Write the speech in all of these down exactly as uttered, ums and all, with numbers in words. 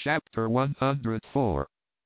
Chapter one hundred four.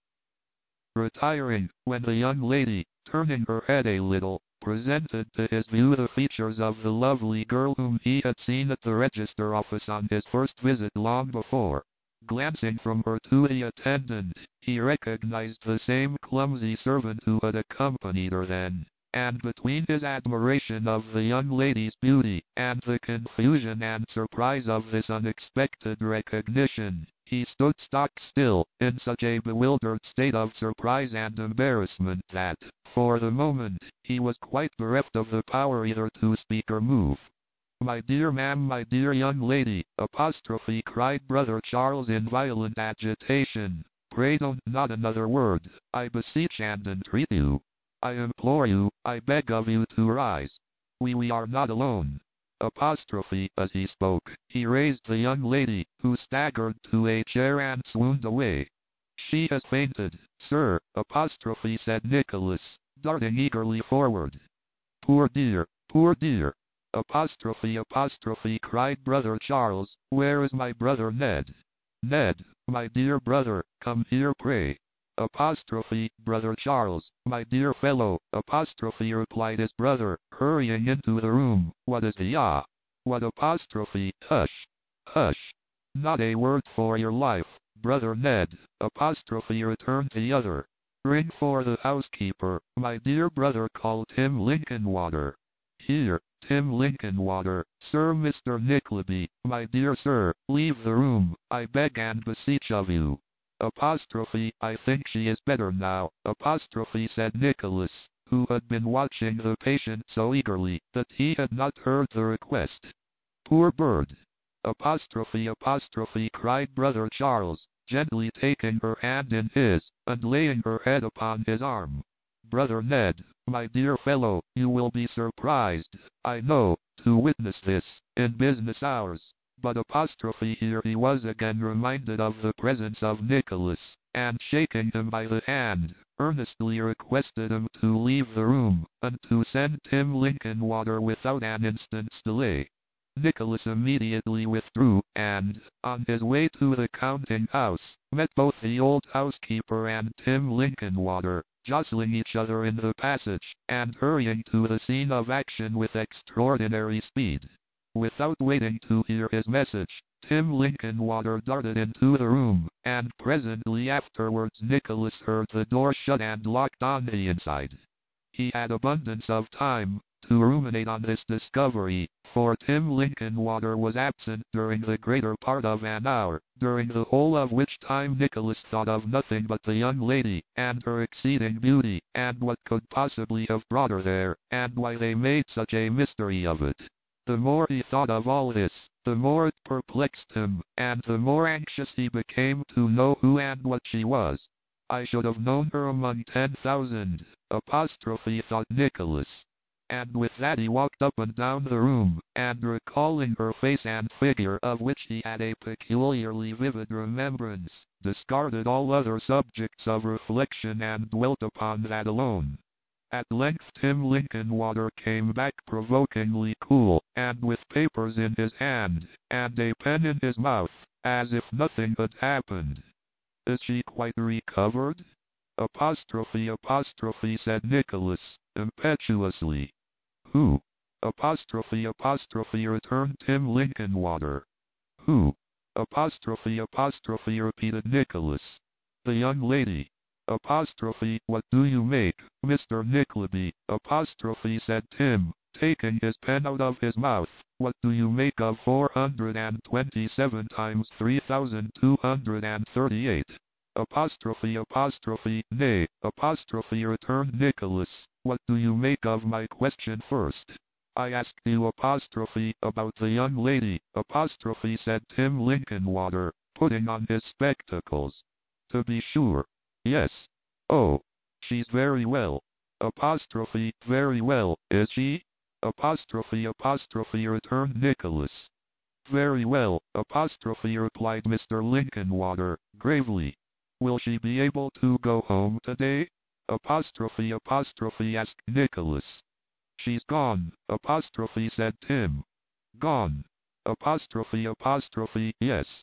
Retiring, when the young lady, turning her head a little, presented to his view the features of the lovely girl whom he had seen at the register office on his first visit long before. Glancing from her to the attendant, he recognized the same clumsy servant who had accompanied her then, and between his admiration of the young lady's beauty, and the confusion and surprise of this unexpected recognition, he stood stock still, in such a bewildered state of surprise and embarrassment that, for the moment, he was quite bereft of the power either to speak or move. "My dear ma'am, my dear young lady," apostrophe cried Brother Charles in violent agitation, "pray don't not another word, I beseech and entreat you. I implore you, I beg of you to rise. We we are not alone." Apostrophe, as he spoke, he raised the young lady, who staggered to a chair and swooned away. "She has fainted, sir," apostrophe said Nicholas, darting eagerly forward. "Poor dear, poor dear." Apostrophe apostrophe cried Brother Charles, "Where is my brother Ned? Ned, my dear brother, come here pray." Apostrophe, "Brother Charles, my dear fellow," apostrophe replied his brother, hurrying into the room, "what is the ah? What apostrophe, hush, hush. Not a word for your life, brother Ned," apostrophe returned the other. "Ring for the housekeeper, my dear brother, call Tim Linkinwater." "Here, Tim Linkinwater, Sir Mister Nickleby, my dear sir, leave the room, I beg and beseech of you." Apostrophe, "I think she is better now," apostrophe said Nicholas, who had been watching the patient so eagerly that he had not heard the request. "Poor bird!" Apostrophe apostrophe cried Brother Charles, gently taking her hand in his, and laying her head upon his arm. "Brother Ned, my dear fellow, you will be surprised, I know, to witness this, in business hours." But apostrophe here he was again reminded of the presence of Nicholas, and shaking him by the hand, earnestly requested him to leave the room, and to send Tim Linkinwater without an instant's delay. Nicholas immediately withdrew, and, on his way to the counting-house, met both the old housekeeper and Tim Linkinwater, jostling each other in the passage, and hurrying to the scene of action with extraordinary speed. Without waiting to hear his message, Tim Linkinwater darted into the room, and presently afterwards Nicholas heard the door shut and locked on the inside. He had abundance of time to ruminate on this discovery, for Tim Linkinwater was absent during the greater part of an hour, during the whole of which time Nicholas thought of nothing but the young lady, and her exceeding beauty, and what could possibly have brought her there, and why they made such a mystery of it. The more he thought of all this, the more it perplexed him, and the more anxious he became to know who and what she was. "I should have known her among ten thousand, apostrophe thought Nicholas. And with that he walked up and down the room, and recalling her face and figure, of which he had a peculiarly vivid remembrance, discarded all other subjects of reflection and dwelt upon that alone. At length Tim Linkinwater came back provokingly cool, and with papers in his hand, and a pen in his mouth, as if nothing had happened. "Is she quite recovered?" Apostrophe apostrophe said Nicholas, impetuously. "Who?" Apostrophe apostrophe returned Tim Linkinwater. "Who?" Apostrophe apostrophe repeated Nicholas. "The young lady." Apostrophe, "What do you make, Mister Nickleby?" Apostrophe said Tim, taking his pen out of his mouth. "What do you make of four hundred and twenty-seven times three thousand two hundred and thirty-eight? Apostrophe apostrophe, "Nay," apostrophe returned Nicholas, "what do you make of my question first? I asked you apostrophe about the young lady," apostrophe said Tim Linkinwater, putting on his spectacles. "To be sure. Yes. Oh, she's very well." Apostrophe, "Very well, is she?" Apostrophe apostrophe returned Nicholas. "Very well," apostrophe replied Mister Linkinwater, gravely. "Will she be able to go home today?" Apostrophe apostrophe asked Nicholas. "She's gone," apostrophe said Tim. "Gone." Apostrophe apostrophe, "Yes."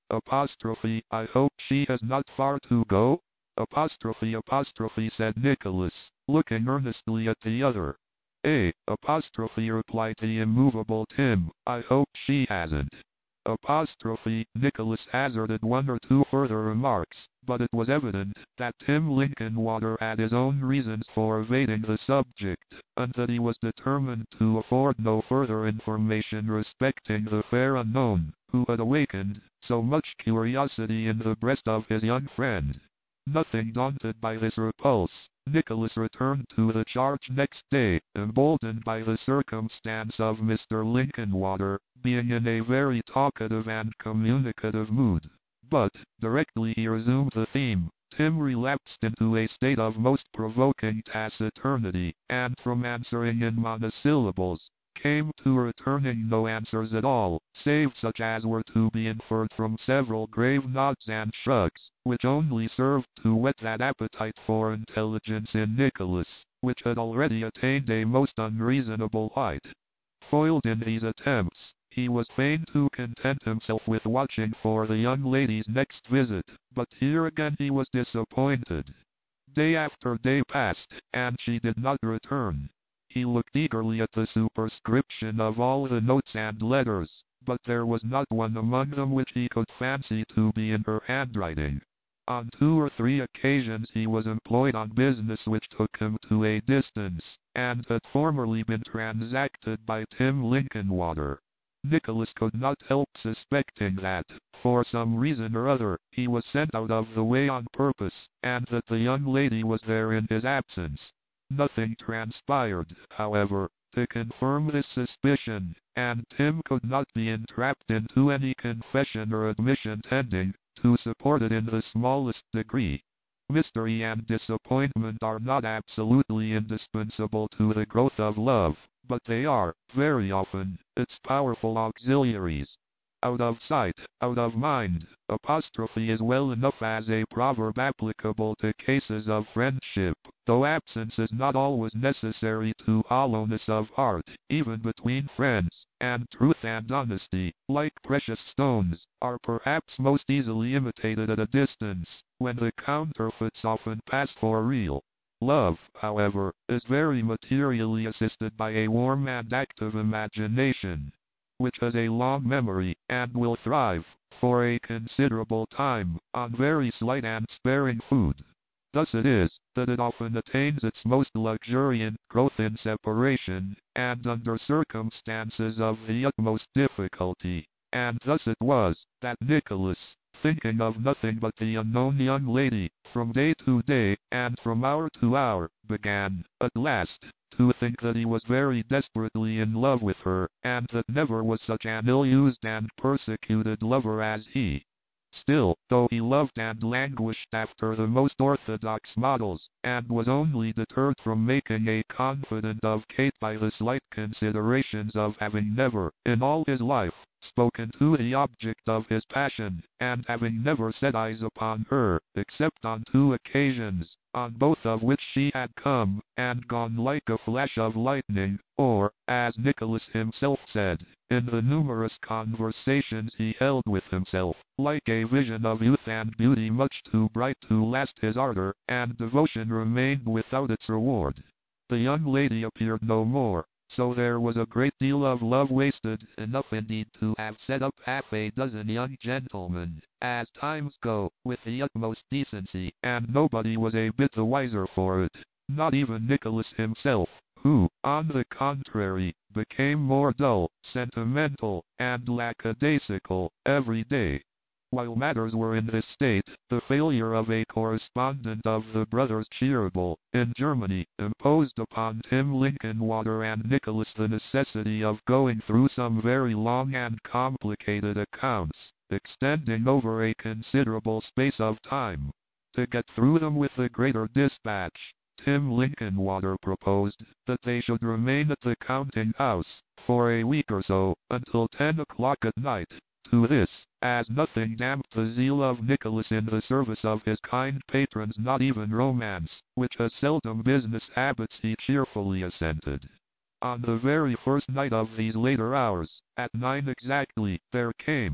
Apostrophe, I hope she has not far to go? Apostrophe apostrophe said Nicholas, looking earnestly at the other. A apostrophe replied the immovable Tim, I hope she hasn't. Apostrophe, Nicholas hazarded one or two further remarks, but it was evident that Tim Linkinwater had his own reasons for evading the subject, and that he was determined to afford no further information respecting the fair unknown, who had awakened so much curiosity in the breast of his young friend. Nothing daunted by this repulse, Nicholas returned to the charge next day, emboldened by the circumstance of Mister Linkinwater being in a very talkative and communicative mood. But, directly he resumed the theme, Tim relapsed into a state of most provoking taciturnity, and from answering in monosyllables, came to returning no answers at all, save such as were to be inferred from several grave nods and shrugs, which only served to whet that appetite for intelligence in Nicholas, which had already attained a most unreasonable height. Foiled in these attempts, he was fain to content himself with watching for the young lady's next visit, but here again he was disappointed. Day after day passed, and she did not return. He looked eagerly at the superscription of all the notes and letters, but there was not one among them which he could fancy to be in her handwriting. On two or three occasions he was employed on business which took him to a distance, and had formerly been transacted by Tim Linkinwater. Nicholas could not help suspecting that, for some reason or other, he was sent out of the way on purpose, and that the young lady was there in his absence. Nothing transpired, however, to confirm this suspicion, and Tim could not be entrapped into any confession or admission tending to support it in the smallest degree. Mystery and disappointment are not absolutely indispensable to the growth of love, but they are, very often, its powerful auxiliaries. Out of sight, out of mind, apostrophe is well enough as a proverb applicable to cases of friendship, though absence is not always necessary to hollowness of heart, even between friends, and truth and honesty, like precious stones, are perhaps most easily imitated at a distance, when the counterfeits often pass for real. Love, however, is very materially assisted by a warm and active imagination, which has a long memory, and will thrive, for a considerable time, on very slight and sparing food. Thus it is, that it often attains its most luxuriant growth in separation, and under circumstances of the utmost difficulty. And thus it was, that Nicholas, thinking of nothing but the unknown young lady, from day to day, and from hour to hour, began, at last, to think that he was very desperately in love with her, and that never was such an ill-used and persecuted lover as he. Still, though he loved and languished after the most orthodox models, and was only deterred from making a confidant of Kate by the slight considerations of having never, in all his life, spoken to the object of his passion, and having never set eyes upon her, except on two occasions, on both of which she had come, and gone like a flash of lightning, or, as Nicholas himself said, in the numerous conversations he held with himself, like a vision of youth and beauty much too bright to last his ardor, and devotion remained without its reward. The young lady appeared no more, so there was a great deal of love wasted, enough indeed to have set up half a dozen young gentlemen, as times go, with the utmost decency, and nobody was a bit the wiser for it, not even Nicholas himself, who, on the contrary, became more dull, sentimental, and lackadaisical, every day. While matters were in this state, the failure of a correspondent of the brothers Cheeryble, in Germany, imposed upon Tim Linkinwater and Nicholas the necessity of going through some very long and complicated accounts, extending over a considerable space of time. To get through them with the greater dispatch, Tim Linkinwater proposed that they should remain at the counting-house, for a week or so, until ten o'clock at night. To this, as nothing damped the zeal of Nicholas in the service of his kind patrons, not even romance, which has seldom business habits, he cheerfully assented. On the very first night of these later hours, at nine exactly, there came,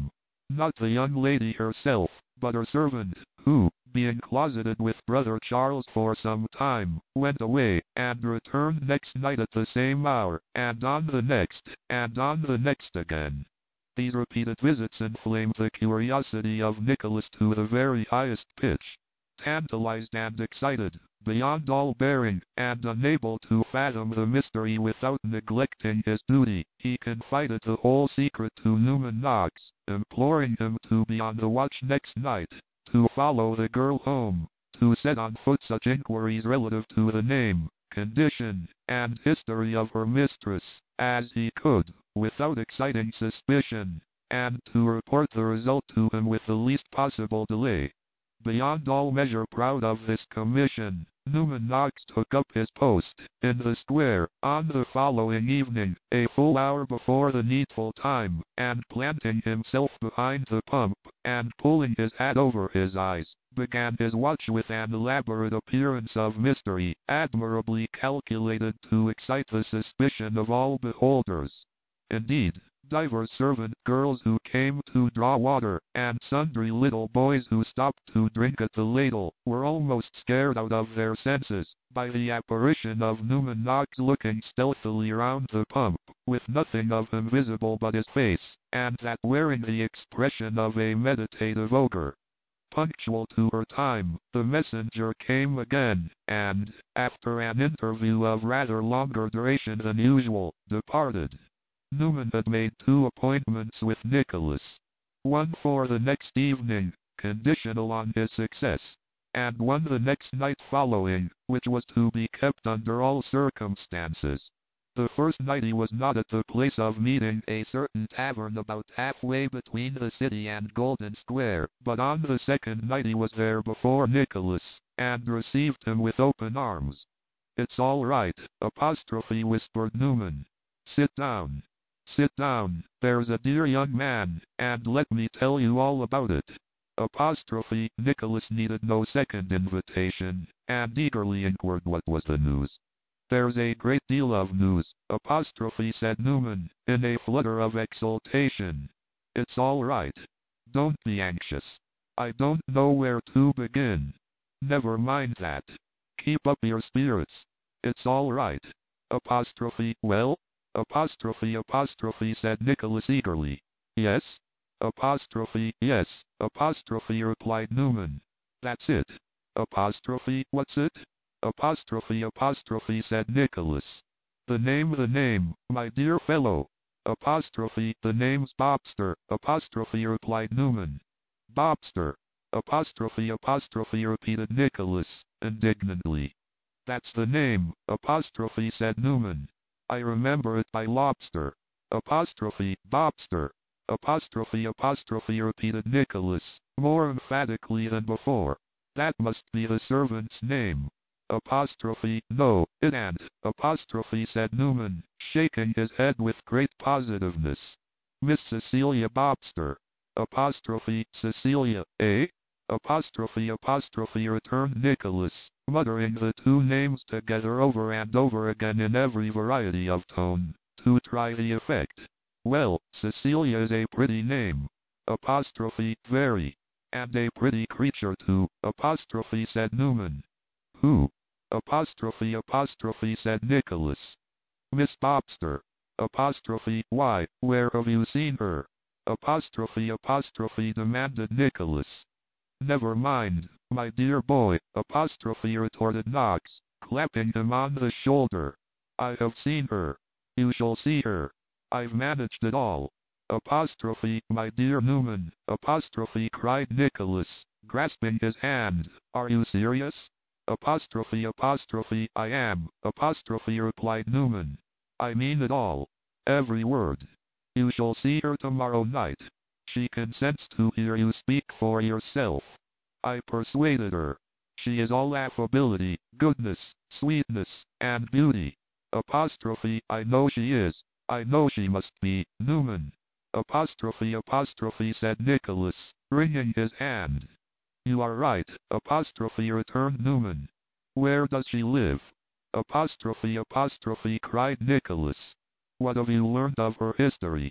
Not the young lady herself, but her servant, who, being closeted with brother Charles for some time, went away, and returned next night at the same hour, and on the next, and on the next again. These repeated visits inflamed the curiosity of Nicholas to the very highest pitch. Tantalized and excited, beyond all bearing, and unable to fathom the mystery without neglecting his duty, he confided the whole secret to Newman Knox, imploring him to be on the watch next night, to follow the girl home, to set on foot such inquiries relative to the name, condition, and history of her mistress, as he could, without exciting suspicion, and to report the result to him with the least possible delay. Beyond all measure proud of this commission, Newman Knox took up his post in the square on the following evening, a full hour before the needful time, and planting himself behind the pump, and pulling his hat over his eyes, began his watch with an elaborate appearance of mystery, admirably calculated to excite the suspicion of all beholders. Indeed, divers servant girls who came to draw water, and sundry little boys who stopped to drink at the ladle, were almost scared out of their senses, by the apparition of Newman Knox looking stealthily round the pump, with nothing of him visible but his face, and that wearing the expression of a meditative ogre. Punctual to her time, the messenger came again, and, after an interview of rather longer duration than usual, departed. Newman had made two appointments with Nicholas. One for the next evening, conditional on his success, and one the next night following, which was to be kept under all circumstances. The first night he was not at the place of meeting, a certain tavern about halfway between the city and Golden Square, but on the second night he was there before Nicholas, and received him with open arms. "It's all right," apostrophe whispered Newman. "Sit down. Sit down, there's a dear young man, and let me tell you all about it." Apostrophe Nicholas needed no second invitation, and eagerly inquired what was the news. "There's a great deal of news," apostrophe said Newman, in a flutter of exultation. "It's all right. Don't be anxious. I don't know where to begin. Never mind that. Keep up your spirits. It's all right." Apostrophe well? Apostrophe apostrophe said Nicholas eagerly. "Yes?" Apostrophe yes, apostrophe replied Newman. "That's it." Apostrophe what's it? Apostrophe apostrophe said Nicholas. "The name the name, my dear fellow." Apostrophe the name's Bobster, apostrophe replied Newman. "Bobster." Apostrophe apostrophe repeated Nicholas, indignantly. "That's the name," apostrophe said Newman. "I remember it by lobster." Apostrophe Bobster. Apostrophe apostrophe repeated Nicholas, more emphatically than before. "That must be the servant's name." Apostrophe no, it ain't, apostrophe said Newman, shaking his head with great positiveness. "Miss Cecilia Bobster." Apostrophe Cecilia, eh? Apostrophe apostrophe returned Nicholas, muttering the two names together over and over again in every variety of tone, to try the effect. "Well, Cecilia is a pretty name." Apostrophe very. "And a pretty creature too," apostrophe said Newman. "Who?" Apostrophe apostrophe said Nicholas. "Miss Bobster." Apostrophe why, where have you seen her? Apostrophe apostrophe demanded Nicholas. "Never mind, my dear boy," apostrophe retorted Knox, clapping him on the shoulder. "I have seen her. You shall see her. I've managed it all." Apostrophe my dear Newman, apostrophe cried Nicholas, grasping his hand. "Are you serious?" Apostrophe apostrophe I am, apostrophe replied Newman. "I mean it all. Every word. You shall see her tomorrow night. She consents to hear you speak for yourself. I persuaded her. She is all affability, goodness, sweetness, and beauty." Apostrophe I know she is. I know she must be, Newman. Apostrophe apostrophe said Nicholas, wringing his hand. "You are right," apostrophe returned Newman. "Where does she live?" Apostrophe apostrophe cried Nicholas. "What have you learned of her history?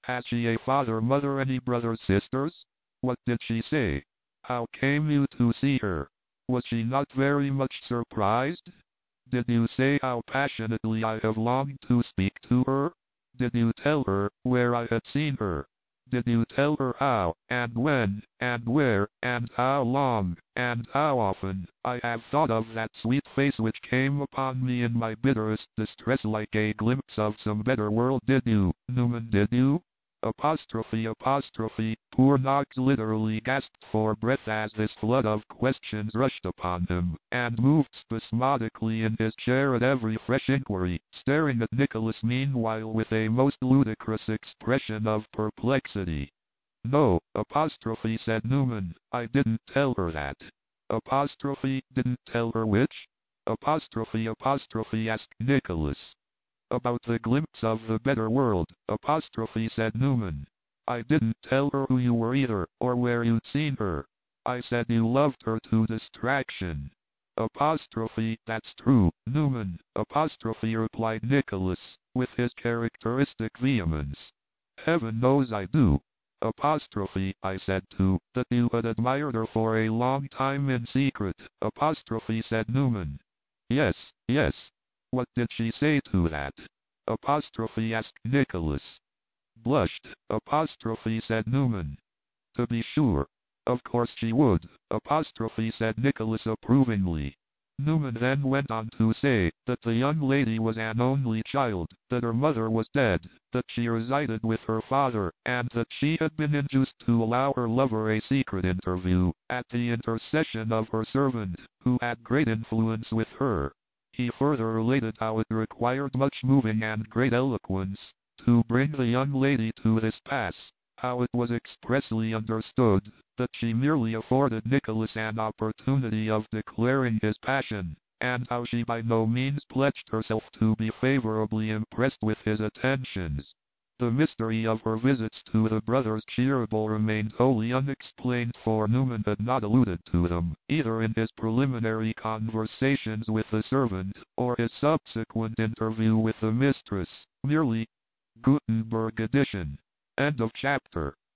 Has she a father, mother, any brothers, sisters? What did she say? How came you to see her? Was she not very much surprised? Did you say how passionately I have longed to speak to her? Did you tell her where I had seen her? Did you tell her how, and when, and where, and how long, and how often, I have thought of that sweet face which came upon me in my bitterest distress like a glimpse of some better world? Did you, Newman, did you? Apostrophe, apostrophe, poor Knox literally gasped for breath as this flood of questions rushed upon him, and moved spasmodically in his chair at every fresh inquiry, staring at Nicholas meanwhile with a most ludicrous expression of perplexity. No, apostrophe, said Newman, I didn't tell her that. Apostrophe, didn't tell her which? Apostrophe, apostrophe, asked Nicholas. About the glimpse of the better world, apostrophe, said Newman. I didn't tell her who you were either, or where you'd seen her. I said you loved her to distraction. Apostrophe, that's true, Newman, apostrophe, replied Nicholas, with his characteristic vehemence. Heaven knows I do. Apostrophe, I said too, that you had admired her for a long time in secret, apostrophe, said Newman. Yes, yes. What did she say to that? Apostrophe, asked Nicholas. Blushed, apostrophe, said Newman. To be sure. Of course she would, apostrophe, said Nicholas approvingly. Newman then went on to say that the young lady was an only child, that her mother was dead, that she resided with her father, and that she had been induced to allow her lover a secret interview, at the intercession of her servant, who had great influence with her. He further related how it required much moving and great eloquence to bring the young lady to this pass, how it was expressly understood that she merely afforded Nicholas an opportunity of declaring his passion, and how she by no means pledged herself to be favorably impressed with his attentions. The mystery of her visits to the brothers Cheeryble remained wholly unexplained, for Newman had not alluded to them, either in his preliminary conversations with the servant, or his subsequent interview with the mistress, merely. Gutenberg edition. End of chapter.